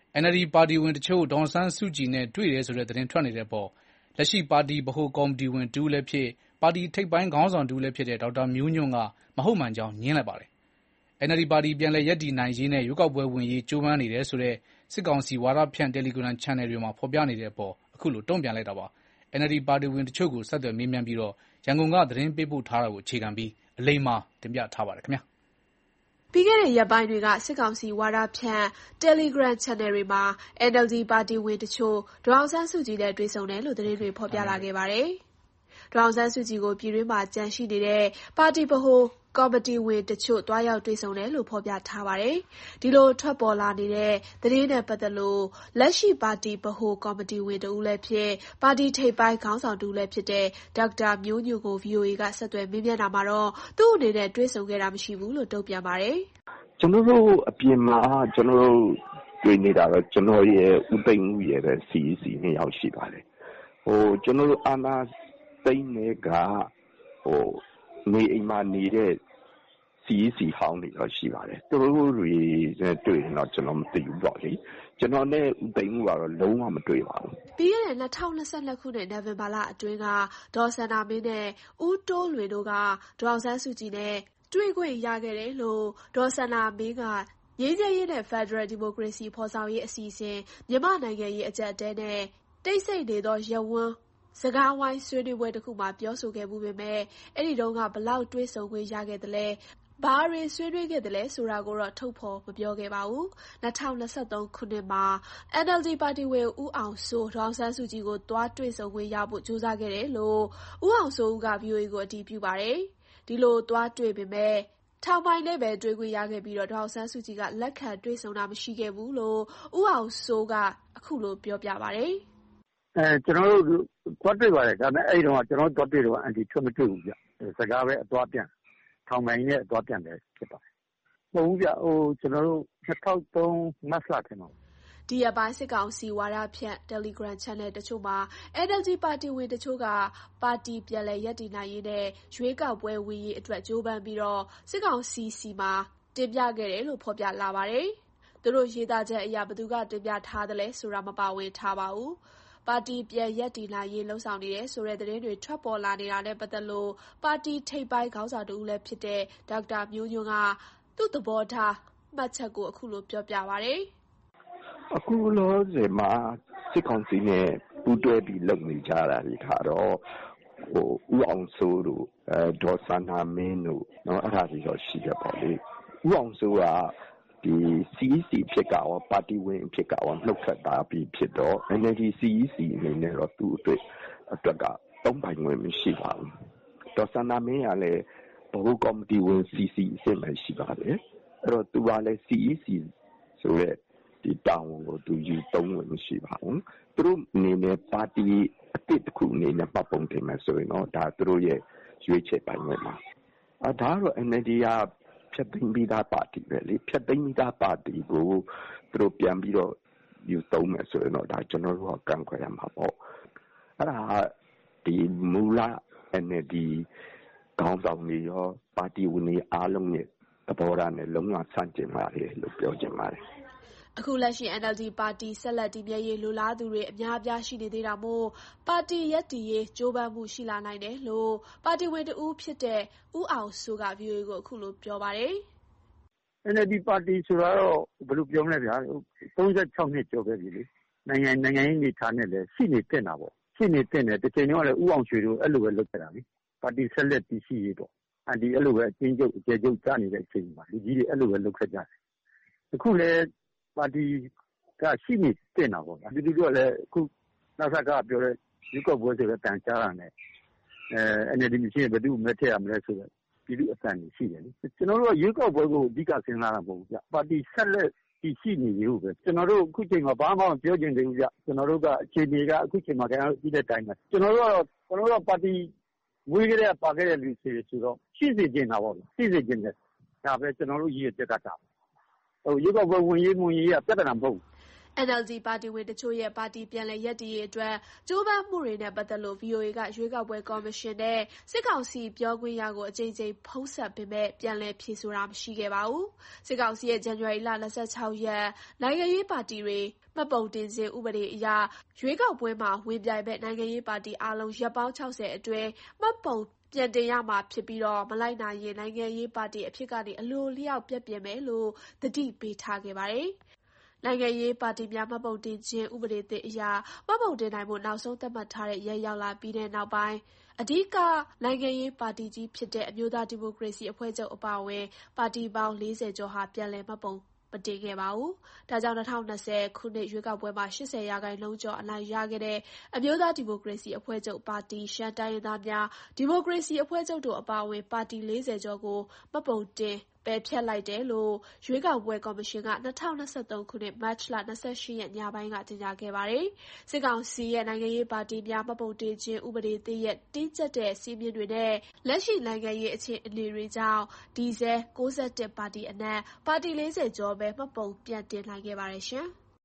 NLD ပါတီဝင်တချို့ဒေါ်အောင်ဆန်းစုကြည်နဲ့တွေ့တယ်ဆိုတဲ့သတင်းထွက်နေတဲ့အပေါ်လက်ရှိပါတီဗဟိုကော်မတီဝင်တဦးလည်းဖြစ်ပါတီထိပ်ပိုင်းခေါင်းဆောင်တဦးလည်းဖြစ်တဲ့ဒေါက်တာမျိုးညွန့်ကမဟုတ်မှန်ကြောင်းငြင်းလိုက်ပါတယ်။ NLD ပါတီပြန်လည်ရပ်တည်နိုင်ရေးနဲ့ရွေးကောက်ပွဲဝင်ရေးကြိုးပမ်းနေတယ်ဆိုတဲ့စစ်ကောင်စီဝါဒဖြန့်တယ်လီဂရမ် channel တွေမှာဖော်ပြနေတဲ့အပေါ်အခုလိုတုံ့ပြန်လိုက်တာပါ။ NLD ပါတီဝင်တချို့ကိုဆက်သွယ်မေးမြန်းပြီးရန်ကုန်ကသတင်းပေးပို့ထားတာကိုအခြေခံပြီးအလိမ္မာတင်ပြထားပါတယ်ခင်ဗျာ။ပြီးခဲ့တဲ့ရက်ပိုင်းတွေကစစ်ကောင်စီဝါဒဖြန့်တယ်လီဂရမ် channel တွေမှာ NLD ပါတီဝင်တချို့ဒေါ်အောင်ဆန်းစုကြည်နဲ့တွေ့ဆုံတယ်လို့သတင်းတွေဖော်ပြလာခဲ့ပါတယ်။ဒေါ်အောင်ဆန်းစုကြည်ကိုပြည်တွင်းမှာကြန့်ရှိနေတဲ့ပါတီဗဟိုကော်မတီဝင်တချို့တွားရောက်တွေ့ဆုံတယ်လို့ဖော်ပြထားပါတယ်။ဒီလိုထွက်ပေါ်လာနေတဲ့သတင်းနဲ့ပတ်သက်လို့လက်ရှိပါတီဗဟိုကော်မတီဝင်တဦးလည်းဖြစ်ပါတီထိပ်ပိုင်းခေါင်းဆောင်တဦးလည်းဖြစ်တဲ့ဒေါက်တာမျိုးညွန့်ကို VOA ကဆက်သွယ်မေးမြန်းတာမှာတော့သူ့အနေနဲ့တွေ့ဆုံခဲ့တာမရှိဘူးလို့တုံ့ပြန်ပါတယ်။ကျွန်တော်တို့အပြင်မှာကျွန်တော်တို့တွေ့နေတာတော့ကျွန်တော်ရဲ့ဦးသိန်းဦးရဲ့CEC 2ယောက်ရှိပါတယ်။ကျွန်တော်တို့အာနာသိန်းတွေကနေအိမ်မှာနေတဲ့ CEC ဟောင်းတွေတော့ရှိပါတယ်။သူတို့တွေနဲ့တွေ့ရင်တော့ကျွန်တော်မသိဘူးပေါ့လေ။ကျွန်တော်နဲ့ဦးသိန်းဦးကတော့လုံးဝမတွေ့ပါဘူး။ပြီးခဲ့တဲ့2022ခုနှစ်နိုဝင်ဘာလအတွင်းကဒေါ်စန္ဒာမင်းနဲ့ဦးတိုးလွင်တို့ကဒေါ်အောင်ဆန်းစုကြည်နဲ့တွေ့ခွင့်ရခဲ့တယ်လို့ဒေါ်စန္ဒာမင်းကငြိမ်းချမ်းရေးနဲ့ဖက်ဒရယ်ဒီမိုကရေစီဖော်ဆောင်ရေးအစီအစဉ်မြန်မာနိုင်ငံရေးအကြပ်အတည်းနဲ့တိတ်ဆိတ်နေသောရပ်ဝန်းစကားဝိုင်းဆွေးနွေးပွဲတစ်ခုမှာပြောဆိုခဲ့မှုပေမဲ့အဲ့ဒီတုန်းကဘလောက်တွေးဆုံခွင့်ရခဲ့သလဲဘာတွေဆွေးနွေးခဲ့တယ်လဲဆိုတာကိုတော့ထုတ်ဖော်မပြောခဲ့ပါဘူး။2023ခုနှစ်မှာ NLD ပါတီဝင်ဦးအောင်စိုးဒေါ်အောင်ဆန်းစုကြည်ကိုသွားတွေ့ဆုံခွင့်ရဖို့ကြိုးစားခဲ့တယ်လို့ဦးအောင်စိုးဦးက VOA ကိုအတည်ပြုပါတယ်။ဒီလိုသွားတွေ့ပေမဲ့ထောင်ပိုင်းနဲ့ပဲတွေ့ခွင့်ရခဲ့ပြီးဒေါ်အောင်ဆန်းစုကြည်ကလက်ခံတွေ့ဆုံတာမရှိခဲ့ဘူးလို့ဦးအောင်စိုးကအခုလိုပြောပြပါတယ်။ကျွန်တော်တို့သွားတွေ့ပါတယ်ဒါပေမဲ့အဲ့ဒီတော့ကျွန်တော်တို့သွားတွေ့တော့အန်တီထွက်မတွေ့ဘူးဗျ။စကားပဲအသွားပြန်ထောင်ပိုင်းနဲ့အသွားပြန်တယ်ဖြစ်ပါတယ်။မဟုတ်ဘူးဗျကျွန်တော်တို့2003မတ်လထင်ပါဒီရက်ပိုင်းစစ်ကောင်စီဝါဒဖြန့်တယ်လီဂရမ် channel တချို့မှာ NLD ပါတီဝင်တချို့ကပါတီပြန်လည်ရပ်တည်နိုင်ရေးနဲ့ရွေးကောက်ပွဲဝင်ရေးအတွက်ကြိုးပမ်းပြီးစစ်ကောင်စီစီမှာတင်ပြခဲ့တယ်လို့ဖော်ပြလာပါတယ်။သူတို့ရေးသားချက်အရဘသူကတင်ပြထားသလဲဆိုတာမပါဝင်ထားပါဘူး။ပါတီပြန်ရပ်တည်နိုင်ရေးလှုံ့ဆော်နေတယ်ဆိုတဲ့သတင်းတွေထွက်ပေါ်လာနေတာနဲ့ပတ်သက်လို့ပါတီထိပ်ပိုင်းခေါင်းဆောင်တဦးလည်းဖြစ်တဲ့ဒေါက်တာမျိုးညွန့်ကသူ့သဘောထားမှတ်ချက်ကိုအခုလိုပြောပြပါတယ်။အခုလောဆယ်မှာစစ်ကောင်စီနဲ့ပူးတွဲပြီးလုပ်နေကြတာတွေကတော့ဦးအောင်စိုးတို့ဒေါ်စန္ဒာမင်းတို့နော်အဲ့ဒါတွေတော့ရှိတယ်ပေါ့လေဦးအောင်စိုးကဒီ CEC ဖြစ်ကရောပါတီဝင်ဖြစ်ကရောနှုတ်ထွက်တာပြီးဖြစ်တော့ NLD CEC အနေနဲ့တော့သူ့အတွက်ကသုံးပိုင်ဝင်မရှိပါဘူးဒေါ်စန္ဒာမင်းကလည်းဘဟုကော်မတီဝင် CC အဆင့်ပဲရှိပါတယ်အဲ့တော့သူကလည်း CEC ဆိုတဲ့ဒီတောင်းကိုသူယူသုံးဝင်မရှိပါဘူးသူတို့အနေနဲ့ပါတီအတစ်တစ်ခုအနေနဲ့ပတ်ပုံတင်မယ်ဆိုရင်တော့ဒါသူတို့ရဲ့ရွေးချယ်ပိုင်ဝင်ပါဒါကတော့ NLD ကဖြတ်သိမ်းပြီးသားပါတီပဲလေဖြတ်သိမ်းပြီးသားပါတီကိုသူတို့ပြန်ပြီးတော့ယူသုံးမယ်ဆိုရင်တော့ဒါကျွန်တော်တို့ကကန့်ကွက်ရမှာပေါ့အဲ့ဒါဒီမူလ NLD ခေါင်းဆောင်တွေရောပါတီဝင်တွေအားလုံးရဲ့သဘောထားနဲ့လုံးဝဆန့်ကျင်ပါတယ်လို့ပြောချင်ပါတယ်အခုလက်ရှိ NLD ပါတီဆက်လက်တည်မြဲရေးလိုလားသူတွေအများအပြားရှိနေသေးတာမို့ပါတီရပ်တည်ရေးကြိုးပမ်းမှုရှိလာနိုင်တယ်လို့ပါတီဝင်တဦးဖြစ်တဲ့ဦးအောင်စိုးက VOA ကိုအခုလိုပြောပါတယ်။ NLD ပါတီဆိုတာတော့ဘယ်လိုပြောမလဲဗျာ36နှစ်ကျော်ခဲ့ပြီလေနိုင်ငံရေးအနေထားနဲ့လည်းရှိနေတင်တာပေါ့ရှိနေတင်တယ်တစ်ချိန်တော့လည်းဦးအောင်ရွှေတို့အဲ့လိုပဲလုပ်ခဲ့တာလေပါတီဆက်လက်တည်ရှိရေးပေါ့အန်တီအဲ့လိုပဲအချင်းချုပ်အကျယ်ချုပ်ကြားနေတဲ့အချိန်မှာလူကြီးတွေအဲ့လိုပဲလုပ်ခဲ့ကြတယ်အခုလည်းပါတီကရှိနေတင်တာပေါ့ဒီလိုတော့လည်းအခုနောက်ဆက်ကပြောတဲ့ရွေးကောက်ပွဲဆိုတဲ့တန်ကြားတာနဲ့NLD မရှိရင်ဘယ်သူ့မဲထည့်ရမလဲဆိုတော့ဒီလိုအတန်ကြီးရှိတယ်လေကျွန်တော်တို့ရွေးကောက်ပွဲကိုအဓိကစဉ်းစားတာမဟုတ်ဘူးဗျပါတီဆက်လက်တည်ရှိနေရုံပဲကျွန်တော်တို့အခုချိန်မှာဘာမှမပြောချင်သေးဘူးဗျကျွန်တော်တို့ကအခြေအနေကအခုချိန်မှာကျွန်တော်တို့ကြည့်တဲ့အတိုင်းပဲကျွန်တော်တို့ကပါတီဝေးကြတဲ့ပါခဲ့တဲ့လူတွေဆိုတော့ရှိစေချင်တာပေါ့ရှိစေချင်တယ်ဒါပဲကျွန်တော်တို့ရည်ရည်ချက်ကတာရွေးကောက်ပွဲဝင်ရေးကပြဿနာမဟုတ်ဘူး NLD ပါတီဝင်တချို့ရဲ့ပါတီပြန်လည်ရပ်တည်ရေးအတွက်ကြိုးပမ်းမှုတွေနဲ့ပတ်သက်လို့ VOA ကရွေးကောက်ပွဲကော်မရှင်နဲ့စစ်ကောင်စီပြောခွင့်ရကိုအကြိမ်ကြိမ်ဖုန်းဆက်ပေမဲ့ပြန်လည်ဖြေဆိုတာမရှိခဲ့ပါဘူး။စစ်ကောင်စီရဲ့ ဇန်နဝါရီလ 26 ရက်နိုင်ငံရေးပါတီတွေမှတ်ပုံတင်ခြင်းဥပဒေအရရွေးကောက်ပွဲမှာဝင်ပြိုင်မဲ့နိုင်ငံရေးပါတီအားလုံးရက်ပေါင်း 60 အတွင်းမှတ်ပုံပြန်တင်ရမှာဖြစ်ပြီးမလိုက်နာရင်နိုင်ငံရေးပါတီအဖြစ်ကနေအလိုလျောက်ပြက်ပြယ်မယ်လို့သတိပေးထားခဲ့ပါတယ်။နိုင်ငံရေးပါတီများမှတ်ပုံတင်ခြင်းဥပဒေသစ်အရမှတ်ပုံတင်နိုင်ဖို့နောက်ဆုံးသတ်မှတ်ထားတဲ့ရက်ရောက်လာပြီးတဲ့နောက်ပိုင်းအဓိကနိုင်ငံရေးပါတီကြီးဖြစ်တဲ့အမျိုးသားဒီမိုကရေစီအဖွဲ့ချုပ်အပါအဝင်ပါတီပေါင်း 40 ကျော်ဟာပြန်လည်မှတ်ပုံမတင်ခဲ့ပါဘူး။ဒါကြောင့်2020 ခုနှစ်ရွေးကောက်ပွဲမှာ 80% ကျော်အနိုင်ရခဲ့တဲ့အမျိုးသားဒီမိုကရေစီအဖွဲ့ချုပ်ပါတီရှမ်းတိုင်းရင်းသားများဒီမိုကရေစီအဖွဲ့ချုပ်တို့အပါအဝင်ပါတီ 40 ကျော်ကိုမှတ်ပုံတင်ပယ်ဖျက်လိုက်တယ်လို့ရွေးကောက်ပွဲကော်မရှင်က2023 ခုနှစ်မတ်လ 28 ရက်ညပိုင်းကကြေညာခဲ့ပါတယ်။စစ်ကောင်စီရဲ့နိုင်ငံရေးပါတီများမှတ်ပုံတင်ခြင်းဥပဒေသစ်ရဲ့တင်းကျပ်တဲ့စည်းမျဉ်းတွေနဲ့လက်ရှိနိုင်ငံရေးအခြေအနေတွေကြောင့်ဒီဇယ် 61 ပါတီအနက်ပါတီ 40 ကျော်ပဲမှတ်ပုံပြန်တင်နိုင်ခဲ့ပါတယ်ရှင်။